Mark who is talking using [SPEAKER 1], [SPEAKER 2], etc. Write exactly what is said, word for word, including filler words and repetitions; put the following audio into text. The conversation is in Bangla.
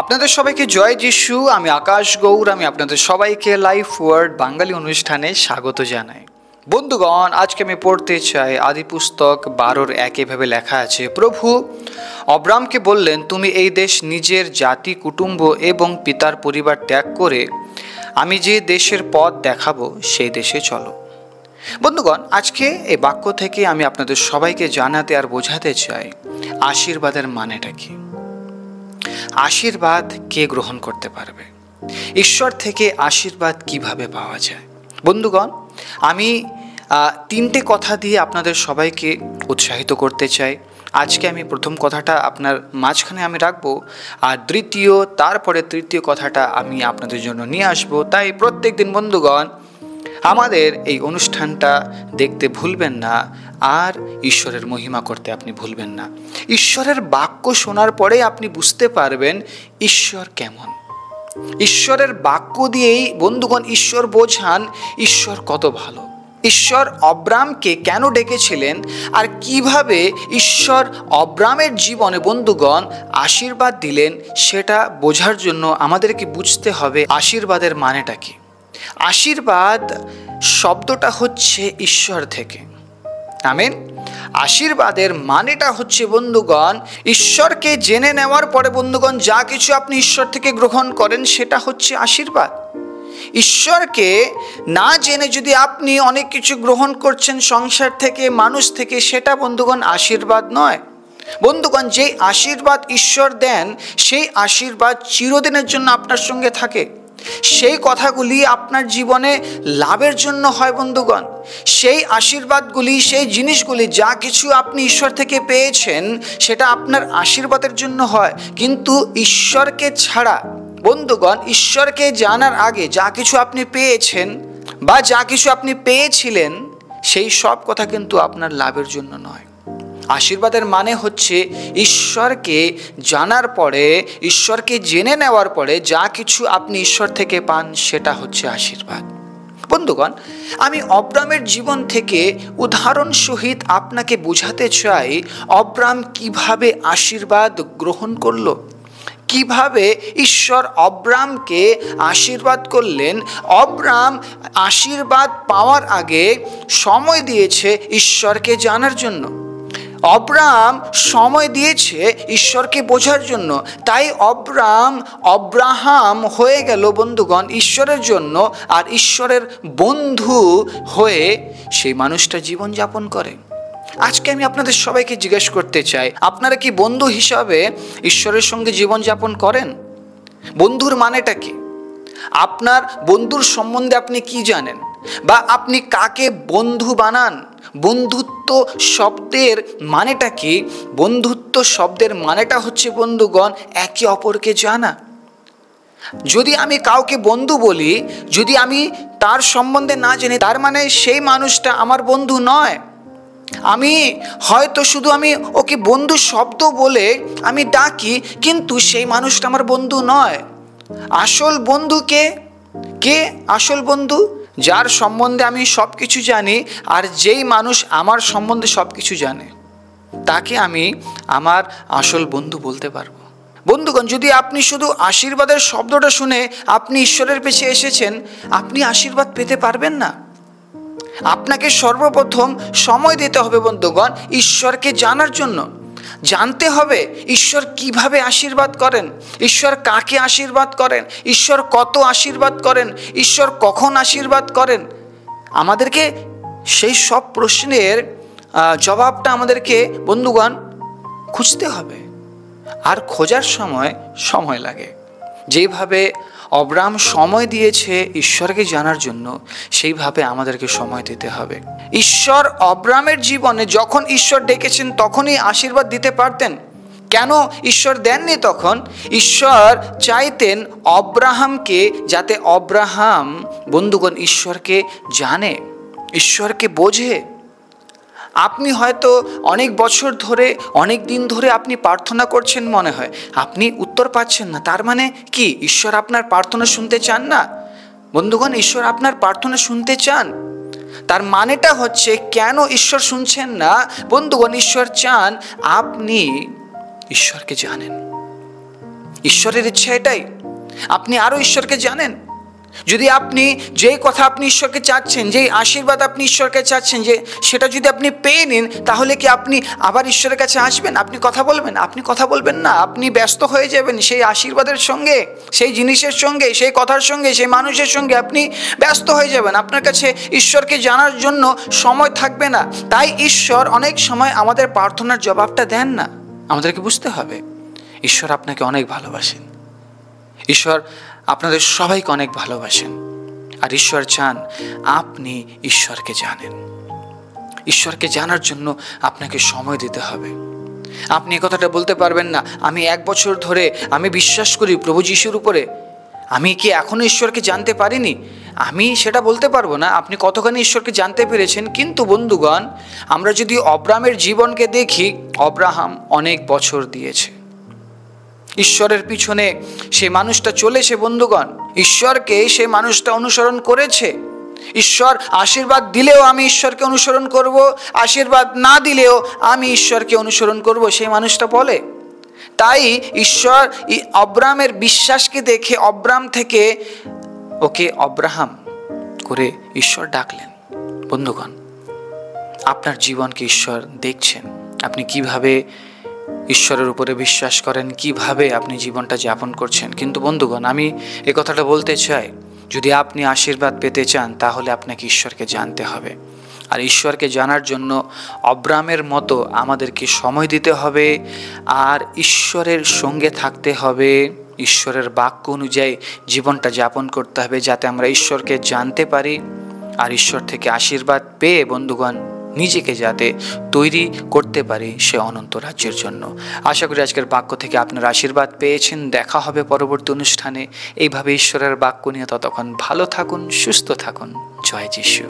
[SPEAKER 1] আপনাদের সবাইকে জয় যিশু। আমি আকাশ গৌর। আমি আপনাদের সবাইকে লাইফ ওয়ার্ড বাঙালি অনুষ্ঠানে স্বাগত জানাই। বন্ধুগণ, আজকে আমি পড়তে চাই আদি পুস্তক বারোর এক। এভাবে লেখা আছে, প্রভু অব্রামকে বললেন, তুমি এই দেশ, নিজের জাতি, কুটুম্ব এবং পিতার পরিবার ত্যাগ করে আমি যে দেশের পথ দেখাবো সেই দেশে চলো। বন্ধুগণ, আজকে এই বাক্য থেকে আমি আপনাদের সবাইকে জানাতে আর বোঝাতে চাই আশীর্বাদের মানেটা কি। আশীর্বাদ কে গ্রহণ করতে পারবে? ঈশ্বর থেকে আশীর্বাদ কিভাবে পাওয়া যায়? বন্ধুগণ, আমি তিনটে কথা দিয়ে আপনাদের সবাইকে উৎসাহিত করতে চাই। আজকে আমি প্রথম কথাটা আপনার মাঝখানে আমি রাখবো, আর দ্বিতীয় তারপরে তৃতীয় কথাটা আমি আপনাদের জন্য নিয়ে আসবো। তাই প্রত্যেক দিন বন্ধুগণ আমাদের এই অনুষ্ঠানটা দেখতে ভুলবেন না, আর ঈশ্বরের মহিমা করতে আপনি ভুলবেন না। ঈশ্বরের বাক্য শোনার পরে আপনি বুঝতে পারবেন ঈশ্বর কেমন। ঈশ্বরের বাক্য দিয়েই বন্ধুগণ ঈশ্বর বোঝান ঈশ্বর কত ভালো। ঈশ্বর অব্রামকে কেন ডেকেছিলেন আর কিভাবে ঈশ্বর অব্রামের জীবনে বন্ধুগণ আশীর্বাদ দিলেন, সেটা বোঝার জন্য আমাদেরকে বুঝতে হবে আশীর্বাদের মানেটা কি। আশীর্বাদ শব্দটা হচ্ছে ঈশ্বর থেকে। আমেন। আশীর্বাদের মানেটা হচ্ছে বন্ধুগণ ঈশ্বরকে জেনে নেওয়ার পরে বন্ধুগণ যা কিছু আপনি ঈশ্বর থেকে গ্রহণ করেন সেটা হচ্ছে আশীর্বাদ। ঈশ্বরকে না জেনে যদি আপনি অনেক কিছু গ্রহণ করছেন সংসার থেকে, মানুষ থেকে, সেটা বন্ধুগণ আশীর্বাদ নয়। বন্ধুগণ, যেই আশীর্বাদ ঈশ্বর দেন সেই আশীর্বাদ চিরদিনের জন্য আপনার সঙ্গে থাকে। সেই কথাগুলি আপনার জীবনে লাভের জন্য হয় বন্ধুগণ। সেই আশীর্বাদগুলি, সেই জিনিসগুলি যা কিছু আপনি ঈশ্বর থেকে পেয়েছেন সেটা আপনার আশীর্বাদের জন্য হয়। কিন্তু ঈশ্বরকে ছাড়া বন্ধুগণ, ঈশ্বরকে জানার আগে যা কিছু আপনি পেয়েছেন বা যা কিছু আপনি পেয়েছিলেন সেই সব কথা কিন্তু আপনার লাভের জন্য নয়। আশীর্বাদের মানে হচ্ছে ঈশ্বরকে জানার পরে, ঈশ্বরকে জেনে নেওয়ার পরে যা কিছু আপনি ঈশ্বর থেকে পান সেটা হচ্ছে আশীর্বাদ। বন্ধুগণ, আমি অব্রামের জীবন থেকে উদাহরণ সহিত আপনাকে বোঝাতে চাই অব্রাম কিভাবে আশীর্বাদ গ্রহণ করলো, কিভাবে ঈশ্বর অব্রামকে আশীর্বাদ করলেন। অব্রাম আশীর্বাদ পাওয়ার আগে সময় দিয়েছে ঈশ্বরকে জানার জন্য। অব্রাম সময় দিয়েছে ঈশ্বরকে বোঝার জন্য। তাই অব্রাম অব্রাহাম হয়ে গেল বন্ধুগণ ঈশ্বরের জন্য, আর ঈশ্বরের বন্ধু হয়ে সেই মানুষটা জীবনযাপন করে। আজকে আমি আপনাদের সবাইকে জিজ্ঞেস করতে চাই, আপনারা কি বন্ধু হিসাবে ঈশ্বরের সঙ্গে জীবনযাপন করেন? বন্ধুর মানেটা কি? আপনার বন্ধুর সম্বন্ধে আপনি কি জানেন, বা আপনি কাকে বন্ধু বানান? বন্ধুত্ব শব্দের মানেটা কি? বন্ধুত্ব শব্দের মানেটা হচ্ছে বন্ধুগণ একে অপরকে জানা। যদি আমি কাউকে বন্ধু বলি, যদি আমি তার সম্বন্ধে না জানি, তার মানে সেই মানুষটা আমার বন্ধু নয়। আমি হয়তো শুধু আমি ওকে বন্ধু শব্দ বলে আমি ডাকি, কিন্তু সেই মানুষটা আমার বন্ধু নয়। আসল বন্ধু কে? কে আসল বন্ধু? যার সম্বন্ধে আমি সব কিছু জানি, আর যেই মানুষ আমার সম্বন্ধে সব কিছু জানে তাকে আমি আমার আসল বন্ধু বলতে পারবো। বন্ধুগণ, যদি আপনি শুধু আশীর্বাদের শব্দটা শুনে আপনি ঈশ্বরের পেছে এসেছেন, আপনি আশীর্বাদ পেতে পারবেন না। আপনাকে সর্বপ্রথম সময় দিতে হবে বন্ধুগণ ঈশ্বরকে জানার জন্য। জানতে হবে ঈশ্বর কিভাবে আশীর্বাদ করেন, ঈশ্বর কাকে আশীর্বাদ করেন, ঈশ্বর কত আশীর্বাদ করেন, ঈশ্বর কখন আশীর্বাদ করেন। আমাদেরকে সেই সব প্রশ্নের জবাবটা আমাদেরকে বন্ধুগণ খুঁজতে হবে, আর খোঁজার সময় সময় লাগে। যেভাবে অব্রাম সময় দিয়েছে ঈশ্বরকে জানার জন্য, সেইভাবে আমাদেরকে সময় দিতে হবে। ঈশ্বর অব্রামের জীবনে যখন ঈশ্বর ডেকেছেন তখনই আশীর্বাদ দিতে পারতেন। কেন ঈশ্বর দেননি তখন? ঈশ্বর চাইতেন অব্রাহামকে, যাতে অব্রাহাম বন্ধুগণ ঈশ্বরকে জানে, ঈশ্বরকে বোঝে। আপনি হয়তো অনেক বছর ধরে, অনেক দিন ধরে আপনি প্রার্থনা করছেন, মনে হয় আপনি উত্তর পাচ্ছেন না। তার মানে কি ঈশ্বর আপনার প্রার্থনা শুনতে চান না? বন্ধুগণ, ঈশ্বর আপনার প্রার্থনা শুনতে চান। তার মানেটা হচ্ছে কেন ঈশ্বর শুনছেন না? বন্ধুগণ, ঈশ্বর চান আপনি ঈশ্বরকে জানেন। ঈশ্বরের ইচ্ছা এটাই, আপনি আরও ঈশ্বরকে জানেন। যদি আপনি যেই কথা আপনি ঈশ্বরকে চাচ্ছেন, যেই আশীর্বাদ আপনি ঈশ্বরকে চাচ্ছেন, যে সেটা যদি আপনি পেয়ে নিন, তাহলে কি আপনি আবার ঈশ্বরের কাছে আসবেন? আপনি কথা বলবেন? আপনি কথা বলবেন না। আপনি ব্যস্ত হয়ে যাবেন সেই আশীর্বাদের সঙ্গে, সেই জিনিসের সঙ্গে, সেই কথার সঙ্গে, সেই মানুষের সঙ্গে আপনি ব্যস্ত হয়ে যাবেন। আপনার কাছে ঈশ্বরকে জানার জন্য সময় থাকবে না। তাই ঈশ্বর অনেক সময় আমাদের প্রার্থনার জবাবটা দেন না। আমাদেরকে বুঝতে হবে ঈশ্বর আপনাকে অনেক ভালোবাসেন, ঈশ্বর আপনাদের সবাইকে অনেক ভালোবাসেন। আর ঈশ্বর চান আপনি ঈশ্বরকে জানেন। ঈশ্বরকে জানার জন্য আপনাকে সময় দিতে হবে। আপনি এ কথাটা বলতে পারবেন না, আমি এক বছর ধরে আমি বিশ্বাস করি প্রভু যিশুর উপরে, আমি কি এখনও ঈশ্বরকে জানতে পারিনি? আমি সেটা বলতে পারবো না আপনি কতখানি ঈশ্বরকে জানতে পেরেছেন। কিন্তু বন্ধুগণ, আমরা যদি অব্রাহামের জীবনকে দেখি, অব্রাহাম অনেক বছর দিয়েছে ঈশ্বরের পিছনে। সে মানুষটা চলেছে বন্ধুগণ, ঈশ্বরকে সে মানুষটা অনুসরণ করেছে। ঈশ্বর আশীর্বাদ দিলেও আমি ঈশ্বরকে অনুসরণ করব, আশীর্বাদ না দিলেও আমি ঈশ্বরকে অনুসরণ করব, সেই মানুষটা বলে। তাই ঈশ্বর অব্রাহামের বিশ্বাসকে দেখে অব্রাহাম থেকে ওকে অব্রাহাম করে ঈশ্বর ডাকলেন। বন্ধুগণ, আপনার জীবনকে ঈশ্বর দেখছেন, আপনি কিভাবে ঈশ্বরের উপরে বিশ্বাস করেন, কিভাবে আপনি জীবনটা যাপন করছেন। কিন্তু বন্ধুগণ, আমি এ কথাটা বলতে চাই, যদি আপনি আশীর্বাদ পেতে চান তাহলে আপনাকে ঈশ্বরকে জানতে হবে। আর ঈশ্বরকে জানার জন্য অব্রাহামের মতো আমাদেরকে সময় দিতে হবে, আর ঈশ্বরের সঙ্গে থাকতে হবে, ঈশ্বরের বাক্য অনুযায়ী জীবনটা যাপন করতে হবে, যাতে আমরা ঈশ্বরকে জানতে পারি আর ঈশ্বর থেকে আশীর্বাদ পেয়ে বন্ধুগণ নিজেকে যাতে তৈরি করতে পারি সে অনন্ত রাজ্যের জন্য। আশা করি আজকের বাক্য থেকে আপনারা আশীর্বাদ পেয়েছেন। দেখা হবে পরবর্তী অনুষ্ঠানে। এইভাবে ঈশ্বরের বাক্য নিয়ে ততক্ষণ ভালো থাকুন, সুস্থ থাকুন। জয় যিশু।